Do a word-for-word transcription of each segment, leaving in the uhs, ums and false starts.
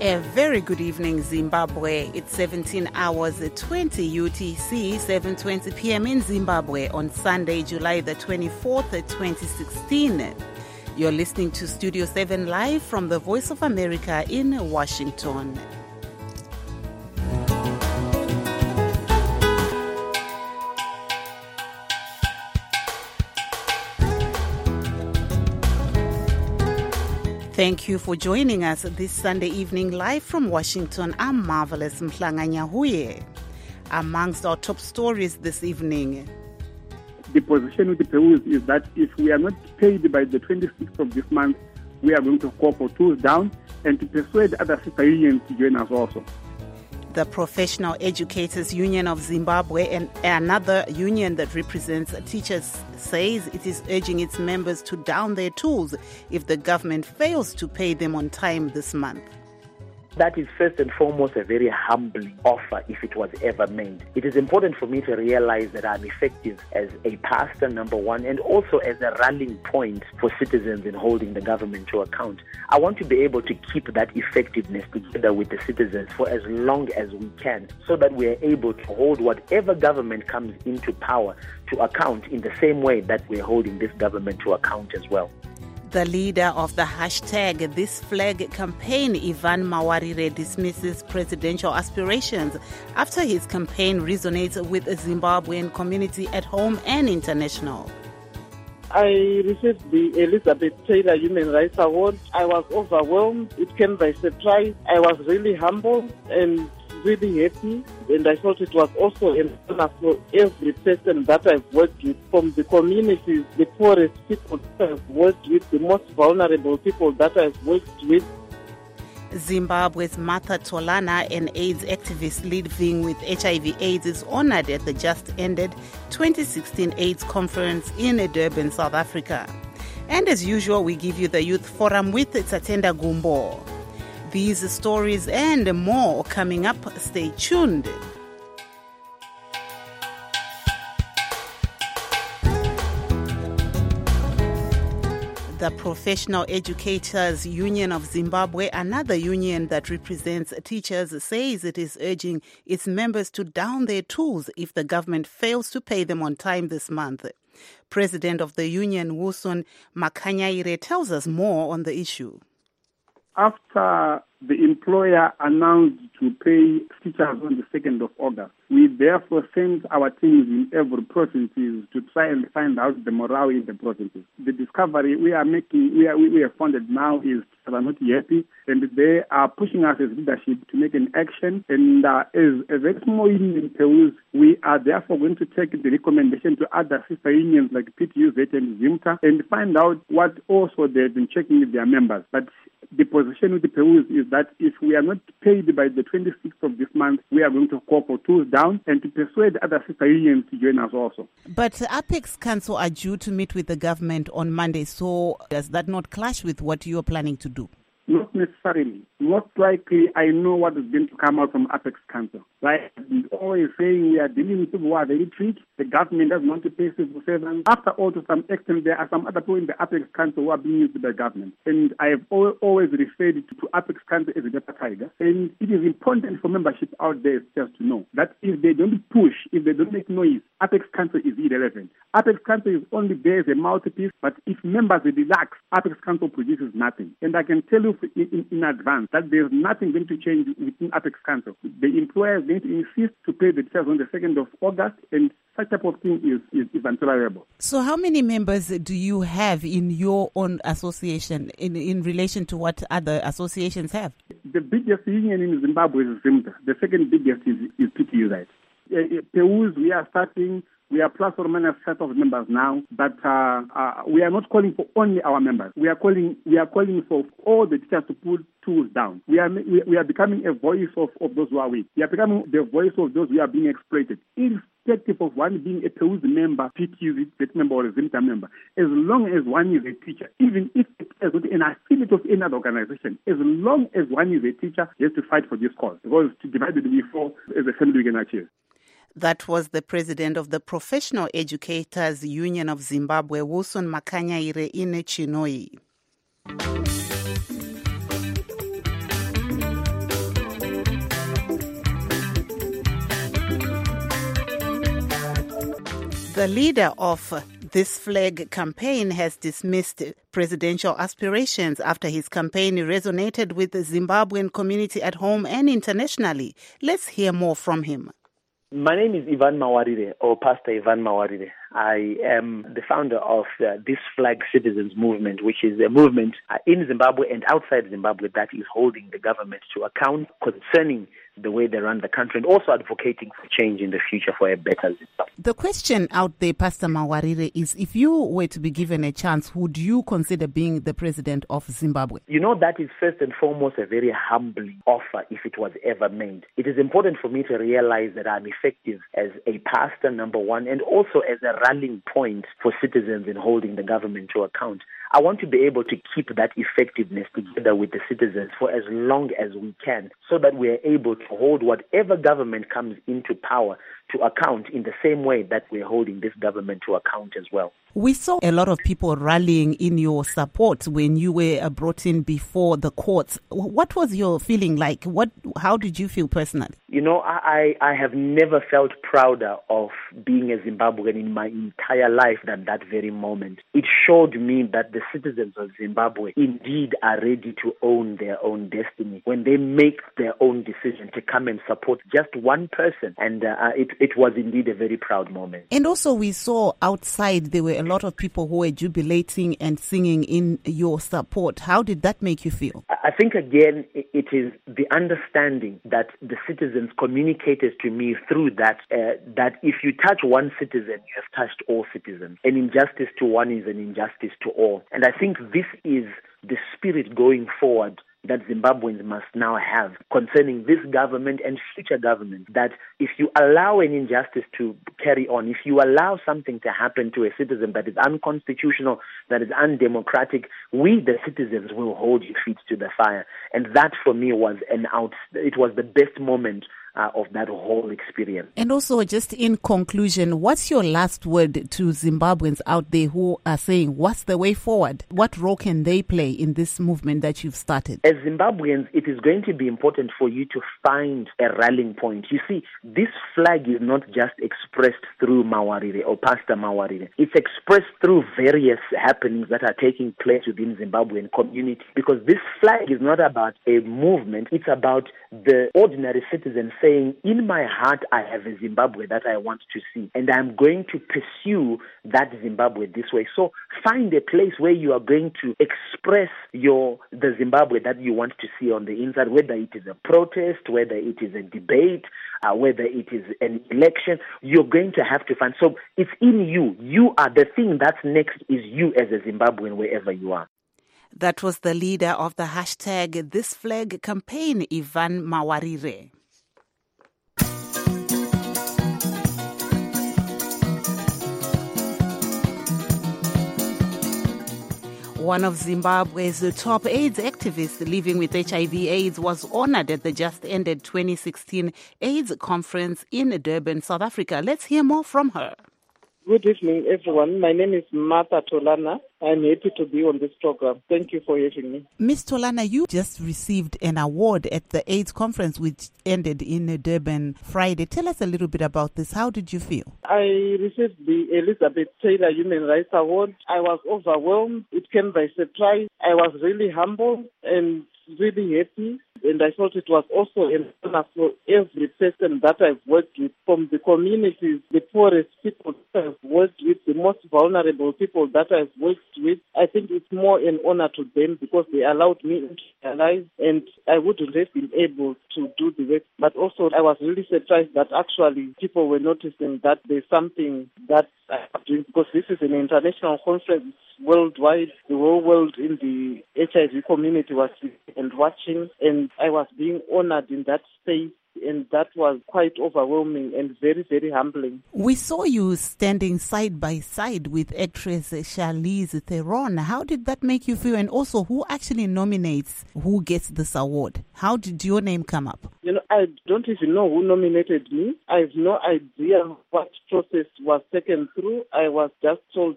A very good evening, Zimbabwe. It's seventeen hours twenty U T C, seven twenty p.m. in Zimbabwe on Sunday, July the twenty-fourth, twenty sixteen. You're listening to Studio seven live from the Voice of America in Washington. Thank you for joining us this Sunday evening live from Washington. I'm Marvelous Mhlanga-Nyahuye. Amongst our top stories this evening. The position with the Peus is that if we are not paid by the twenty-sixth of this month, we are going to call for tools down and to persuade other sister unions to join us also. The Professional Educators Union of Zimbabwe, and another union that represents teachers, says it is urging its members to down their tools if the government fails to pay them on time this month. That is first and foremost a very humbling offer if it was ever made. It is important for me to realize that I'm effective as a pastor, number one, and also as a rallying point for citizens in holding the government to account. I want to be able to keep that effectiveness together with the citizens for as long as we can, so that we are able to hold whatever government comes into power to account in the same way that we're holding this government to account as well. The leader of the hashtag This Flag campaign, Ivan Mawarire, dismisses presidential aspirations after his campaign resonates with the Zimbabwean community at home and international. I received the Elizabeth Taylor Human Rights Award. I was overwhelmed. It came by surprise. I was really humble and really happy, and I thought it was also an honor for every person that I've worked with, from the communities, the poorest people that I've worked with, the most vulnerable people that I've worked with. Zimbabwe's Martha Tolana, an AIDS activist living with H I V AIDS, is honored at the just-ended twenty sixteen AIDS conference in Durban, South Africa. And as usual, we give you the Youth Forum with Tsatenda Gumbo. These stories and more coming up. Stay tuned. The Professional Educators Union of Zimbabwe, another union that represents teachers, says it is urging its members to down their tools if the government fails to pay them on time this month. President of the union, Wilson Makanyaire, tells us more on the issue. After the employer announced to pay teachers on the second of August, we therefore sent our teams in every province to try and find out the morale in the provinces. The discovery we are making, we, are, we, we have found that now is they are not happy, and they are pushing us as leadership to make an action. And uh, as a very small union in Peru, we are therefore going to take the recommendation to other sister unions like P T U Z and ZIMTA and find out what also they've been checking with their members. But the position with the Peru is that if we are not paid by the twenty-sixth of this month, we are going to call for tools down and to persuade other sister unions to join us also. But Apex Council are due to meet with the government on Monday, so does that not clash with what you are planning to do? Not necessarily. Most likely, I know what is going to come out from Apex Council. Like always saying, we are dealing with people who are very tricky. The government doesn't want to pay civil servants. After all, to some extent, there are some other people in the Apex Council who are being used by the government. And I have always referred to, to Apex Council as a better tiger. And it is important for membership out there just to know that if they don't push, if they don't make noise, Apex Council is irrelevant. Apex Council is only there as a mouthpiece, but if members relax, Apex Council produces nothing. And I can tell you in, in, in advance that there's nothing going to change within Apex Council. The employer is going to insist to pay the teachers on the second of August, and such type of thing is, is, is intolerable. So how many members do you have in your own association in, in relation to what other associations have? The biggest union in Zimbabwe is ZIMTA. The second biggest is, is P T U Z. Uh, Peus, we are starting. We are plus or minus set of members now, but uh, uh, we are not calling for only our members. We are calling we are calling for all the teachers to put tools down. We are we, we are becoming a voice of, of those who are weak. We are becoming the voice of those who are being exploited. Irrespective of one being a Peus member, P T U Z member, or a ZIMTA member, as long as one is a teacher, even if it is an affiliate of any other organization, as long as one is a teacher, you have to fight for this cause. Because to divide it before, as a family we can achieve. That was the president of the Professional Educators Union of Zimbabwe, Wilson Makanyaire in Chinoi. The leader of This Flag campaign has dismissed presidential aspirations after his campaign resonated with the Zimbabwean community at home and internationally. Let's hear more from him. My name is Ivan Mawarire, or Pastor Ivan Mawarire. I am the founder of uh, This Flag Citizens Movement, which is a movement uh, in Zimbabwe and outside Zimbabwe that is holding the government to account concerning the way they run the country, and also advocating for change in the future for a better Zimbabwe. The question out there, Pastor Mawarire, is if you were to be given a chance, would you consider being the president of Zimbabwe? You know, that is first and foremost a very humbling offer if it was ever made. It is important for me to realize that I'm effective as a pastor, number one, and also as a rallying point for citizens in holding the government to account. I want to be able to keep that effectiveness together with the citizens for as long as we can, so that we are able to hold whatever government comes into power to account in the same way that we're holding this government to account as well. We saw a lot of people rallying in your support when you were brought in before the courts. What was your feeling like? What? How did you feel personally? You know, I, I have never felt prouder of being a Zimbabwean in my entire life than that very moment. It showed me that the citizens of Zimbabwe indeed are ready to own their own destiny when they make their own decision to come and support just one person. And uh, it, it was indeed a very proud moment. And also we saw outside there were a lot of people who were jubilating and singing in your support. How did that make you feel? I think, again, it is the understanding that the citizens communicated to me through that, uh, that if you touch one citizen, you have touched all citizens. An injustice to one is an injustice to all. And I think this is the spirit going forward that Zimbabweans must now have concerning this government and future governments, that if you allow an injustice to carry on, if you allow something to happen to a citizen that is unconstitutional, that is undemocratic, we, the citizens, will hold your feet to the fire. And that, for me, was an out, it was the best moment Uh, of that whole experience. And also, just in conclusion, what's your last word to Zimbabweans out there who are saying, what's the way forward? What role can they play in this movement that you've started? As Zimbabweans, it is going to be important for you to find a rallying point. You see, this flag is not just expressed through Mawarire or Pastor Mawarire. It's expressed through various happenings that are taking place within Zimbabwean community, because this flag is not about a movement. It's about the ordinary citizens saying, in my heart, I have a Zimbabwe that I want to see, and I'm going to pursue that Zimbabwe this way. So find a place where you are going to express your the Zimbabwe that you want to see on the inside, whether it is a protest, whether it is a debate, uh, whether it is an election. You're going to have to find. So it's in you. You are the thing that's next is you as a Zimbabwean wherever you are. That was the leader of the hashtag This Flag campaign, Ivan Mawarire. One of Zimbabwe's top AIDS activists living with H I V AIDS was honored at the just-ended twenty sixteen AIDS conference in Durban, South Africa. Let's hear more from her. Good evening, everyone. My name is Martha Tolana. I'm happy to be on this program. Thank you for having me. Miz Tolana, you just received an award at the AIDS conference, which ended in Durban Friday. Tell us a little bit about this. How did you feel? I received the Elizabeth Taylor Human Rights Award. I was overwhelmed. It came by surprise. I was really humble and really happy. And I thought it was also an honor for every person that I've worked with, from the communities, the poorest people that I've worked with, the most vulnerable people that I've worked with. I think it's more an honor to them because they allowed me into their lives, and I wouldn't have been able to do the work. But also I was really surprised that actually people were noticing that there's something that I'm doing, because this is an international conference worldwide. The whole world in the H I V community was and watching, and I was being honored in that space, and that was quite overwhelming and very, very humbling. We saw you standing side by side with actress Charlize Theron. How did that make you feel? And also, who actually nominates who gets this award? How did your name come up? You know, I don't even know who nominated me. I have no idea what process was taken through. I was just told that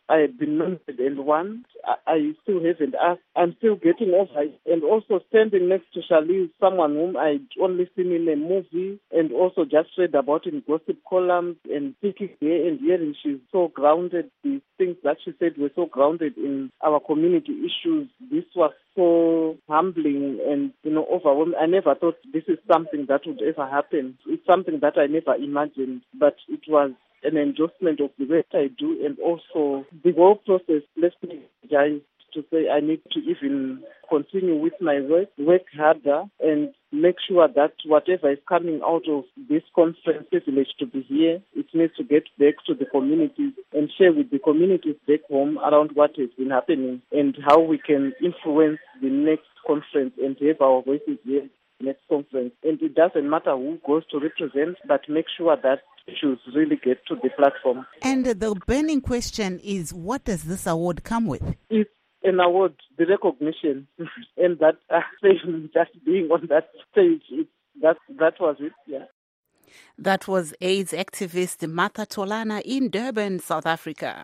I had been nominated and won. I, I still haven't asked. I'm still getting over it. And also standing next to Charlize, someone whom I'd only seen in a movie and also just read about in gossip columns and speaking here and hearing she's so grounded. The things that she said were so grounded in our community issues. This was so humbling and, you know, overwhelming. I never thought this is something that would ever happen. It's something that I never imagined, but it was an endorsement of the work I do, and also the whole process left me energized to say I need to even continue with my work, work harder, and make sure that whatever is coming out of this conference, privilege to be here, it needs to get back to the communities and share with the communities back home around what has been happening and how we can influence the next conference and have our voices here next conference. And it doesn't matter who goes to represent, but make sure that issues really get to the platform. And the burning question is, what does this award come with? It's an award, the recognition, and that uh, just being on that stage, it, that that was it, yeah. That was AIDS activist Martha Tolana in Durban, South Africa.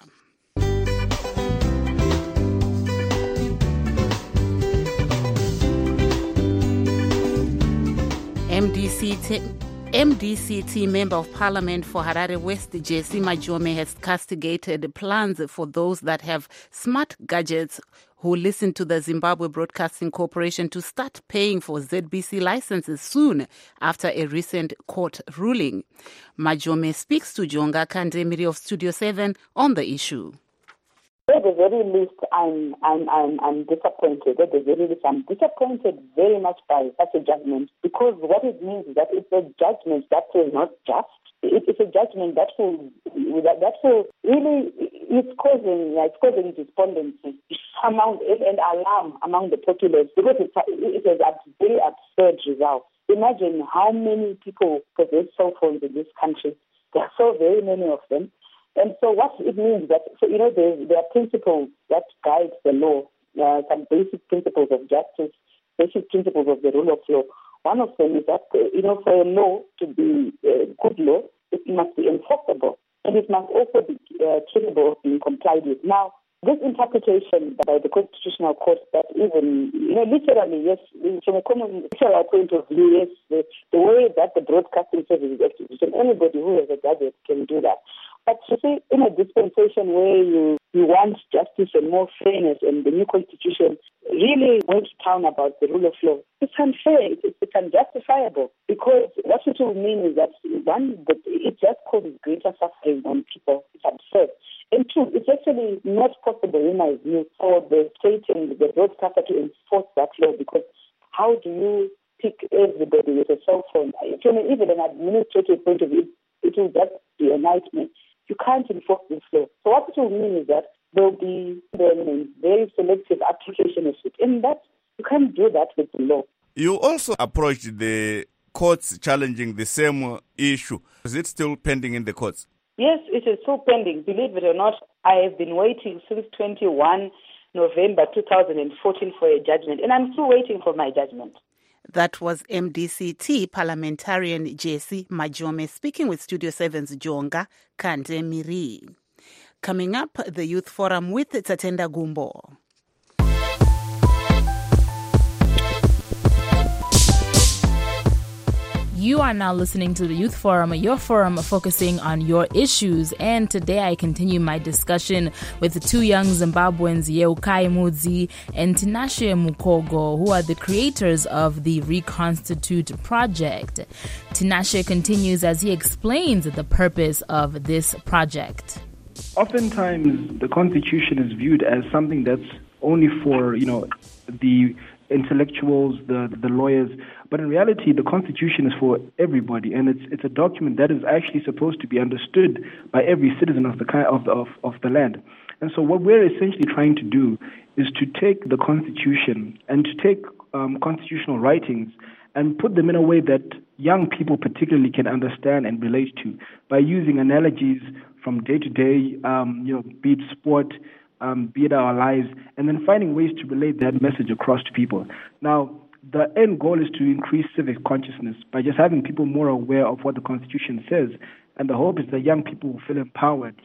M D C T, M D C T Member of Parliament for Harare West, J C Majome, has castigated plans for those that have smart gadgets who listen to the Zimbabwe Broadcasting Corporation to start paying for Z B C licenses soon after a recent court ruling. Majome speaks to Jonga Kandemiri of Studio seven on the issue. At the very least, I'm, I'm, I'm, I'm disappointed. At the very least, I'm disappointed very much by such a judgment, because what it means is that it's a judgment that is not just. It's a judgment that will, that, that will really, it's causing, it's causing despondency among, and alarm among the populace, because it's, it is a very absurd result. Imagine how many people possess cell phones in this country. There are so very many of them. And so what it means that, so, you know, there, there are principles that guide the law, uh, some basic principles of justice, basic principles of the rule of law. One of them is that, uh, you know, for a law to be a good law, it must be enforceable, and it must also be uh, capable of being complied with. Now, this interpretation by the Constitutional Court that even, you know, literally, yes, from a common literal point of view, yes, the, the way that the broadcasting service is activated, anybody who has a gadget can do that. But you see, in a dispensation where you, you want justice and more fairness, and the new constitution really went to town about the rule of law, it's unfair, it's, it's unjustifiable, because what it will mean is that, one, that it just causes greater suffering on people. It's absurd. And two, it's actually not possible, in my view, for the state and the broadcaster to enforce that law, because how do you pick everybody with a cell phone? From even an administrative point of view, it will just be a nightmare. You can't enforce this law. So what it will mean is that there will be a very selective application of it. And that, you can't do that with the law. You also approached the courts challenging the same issue. Is it still pending in the courts? Yes, it is still pending. Believe it or not, I have been waiting since twenty-first November two thousand fourteen for a judgment, and I'm still waiting for my judgment. That was M D C T parliamentarian J C Majome speaking with Studio seven's Jonga Kandemiri. Coming up, the Youth Forum with Tatenda Gumbo. You are now listening to the Youth Forum, your forum focusing on your issues. And today I continue my discussion with the two young Zimbabweans, Yeukai Mudzi and Tinashe Mukogo, who are the creators of the Reconstitute project. Tinashe continues as he explains the purpose of this project. Oftentimes, the Constitution is viewed as something that's only for, you know, the intellectuals, the the lawyers, but in reality, the Constitution is for everybody, and it's it's a document that is actually supposed to be understood by every citizen of the of of of the land. And so, what we're essentially trying to do is to take the Constitution and to take um, constitutional writings and put them in a way that young people particularly can understand and relate to, by using analogies from day to day, um, you know, be it sport, Um, be it our lives, and then finding ways to relate that message across to people. Now, the end goal is to increase civic consciousness by just having people more aware of what the Constitution says, and the hope is that young people will feel empowered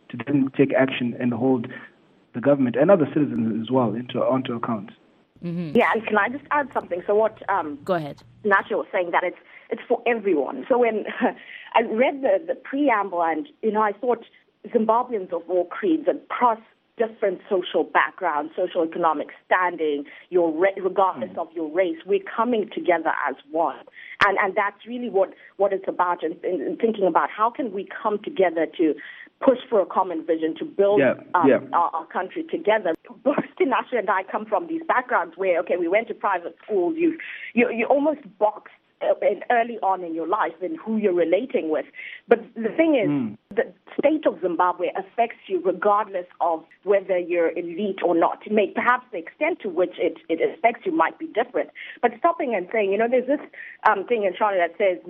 to then take action and hold the government and other citizens as well into onto account. Mm-hmm. Yeah, and can I just add something? So what? Um, Go ahead. Nacho was saying that it's it's for everyone. So when I read the, the preamble, and you know, I thought Zimbabweans of all creeds across different social backgrounds, social economic standing, your regardless of your race, we're coming together as one. And and that's really what, what it's about, and, and thinking about how can we come together to push for a common vision to build yeah, um, yeah. Our, our country together. Both Tinashe and I come from these backgrounds where, okay, we went to private schools, you you you almost boxed early on in your life in who you're relating with. But the thing is, mm. the state of Zimbabwe affects you regardless of whether you're elite or not. It may, perhaps the extent to which it, it affects you might be different. But stopping and saying, you know, there's this um, thing in China that says,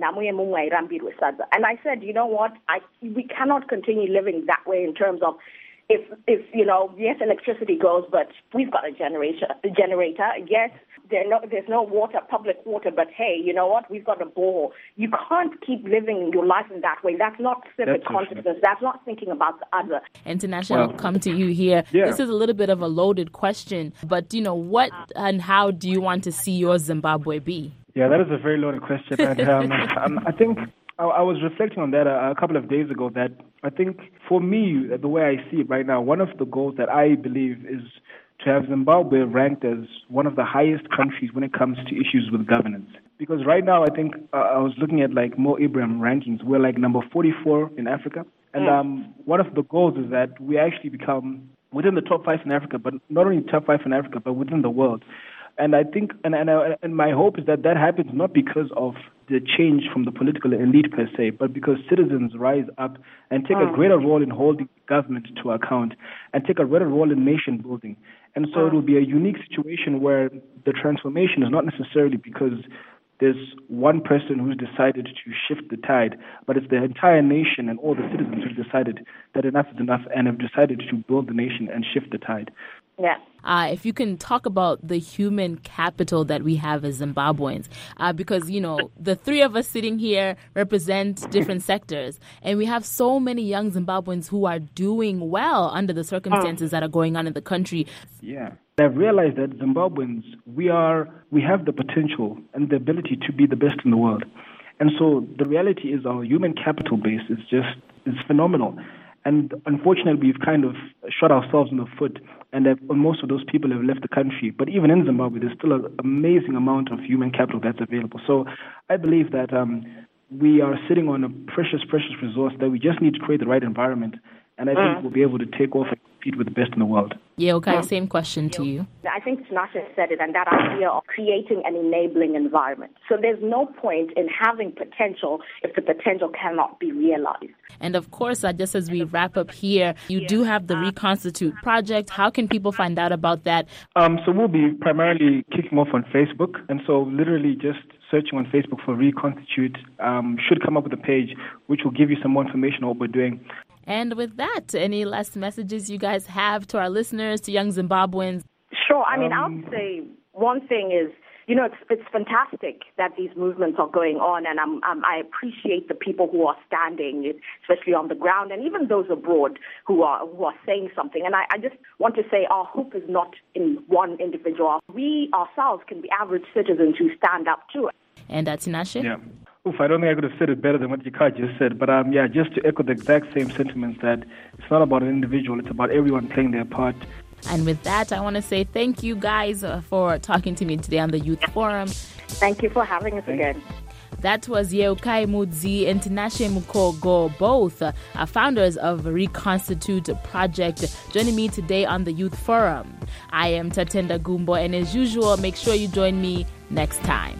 and I said, you know what, I we cannot continue living that way in terms of if, if you know, yes, electricity goes, but we've got a generator. A generator. Yes, there no, there's no water, public water, but hey, you know what? We've got a borehole. You can't keep living your life in that way. That's not civic consciousness. That's not thinking about the other. International, well, I'll come to you here. Yeah. This is a little bit of a loaded question, but, you know, what and how do you want to see your Zimbabwe be? Yeah, that is a very loaded question. And um, um, I think I, I was reflecting on that a, a couple of days ago, that I think for me, the way I see it right now, one of the goals that I believe is to have Zimbabwe ranked as one of the highest countries when it comes to issues with governance. Because right now, I think uh, I was looking at like Mo Ibrahim rankings. We're like number forty-four in Africa. And um, one of the goals is that we actually become within the top five in Africa, but not only top five in Africa, but within the world. And I think, and and, I, and my hope is that that happens not because of the change from the political elite per se, but because citizens rise up and take a greater role in holding government to account and take a greater role in nation building. And so it will be a unique situation where the transformation is not necessarily because there's one person who's decided to shift the tide, but it's the entire nation and all the citizens who've decided that enough is enough and have decided to build the nation and shift the tide. Yeah. Uh, if you can talk about the human capital that we have as Zimbabweans, uh, because, you know, the three of us sitting here represent different sectors, and we have so many young Zimbabweans who are doing well under the circumstances that are going on in the country. Yeah. I've realized that Zimbabweans, we are, we have the potential and the ability to be the best in the world. And so the reality is our human capital base is just, is phenomenal. And unfortunately, we've kind of shot ourselves in the foot, and that most of those people have left the country. But even in Zimbabwe, there's still an amazing amount of human capital that's available. So I believe that um, we are sitting on a precious, precious resource that we just need to create the right environment. And I think we'll be able to take off and compete with the best in the world. Yeah, okay, yeah. Same question to you. I think Tinashe said it, and that idea of creating an enabling environment. So there's no point in having potential if the potential cannot be realized. And of course, uh, just as we wrap up here, you do have the Reconstitute project. How can people find out about that? Um, so we'll be primarily kicking off on Facebook. And so literally just searching on Facebook for Reconstitute um, should come up with a page which will give you some more information on what we're doing. And with that, any last messages you guys have to our listeners, to young Zimbabweans? Sure. I mean, um, I would say one thing is, you know, it's it's fantastic that these movements are going on, and I'm, I'm, I appreciate the people who are standing, especially on the ground, and even those abroad who are who are saying something. And I, I just want to say our hope is not in one individual. We ourselves can be average citizens who stand up too. And uh, Tinashe? Yeah. Oof, I don't think I could have said it better than what Yika just said. But um, yeah, just to echo the exact same sentiments that it's not about an individual, it's about everyone playing their part. And with that, I want to say thank you guys uh, for talking to me today on the Youth Forum. Thank you for having us again. That was Yeo Kaimuzi and Tinashe Mukogo, both uh, founders of Reconstitute Project, joining me today on the Youth Forum. I am Tatenda Gumbo, and as usual, make sure you join me next time.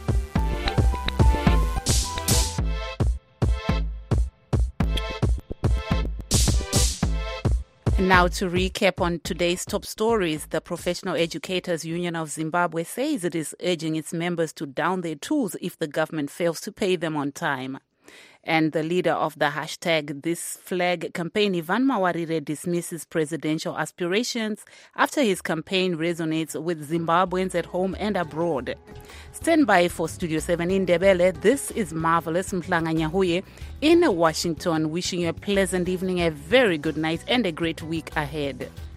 Now to recap on today's top stories, the Professional Educators Union of Zimbabwe says it is urging its members to down their tools if the government fails to pay them on time. And the leader of the hashtag This Flag campaign, Ivan Mawarire, dismisses presidential aspirations after his campaign resonates with Zimbabweans at home and abroad. Stand by for Studio seven in Ndebele. This is Marvelous Mhlanga Nyahuye in Washington, wishing you a pleasant evening, a very good night, and a great week ahead.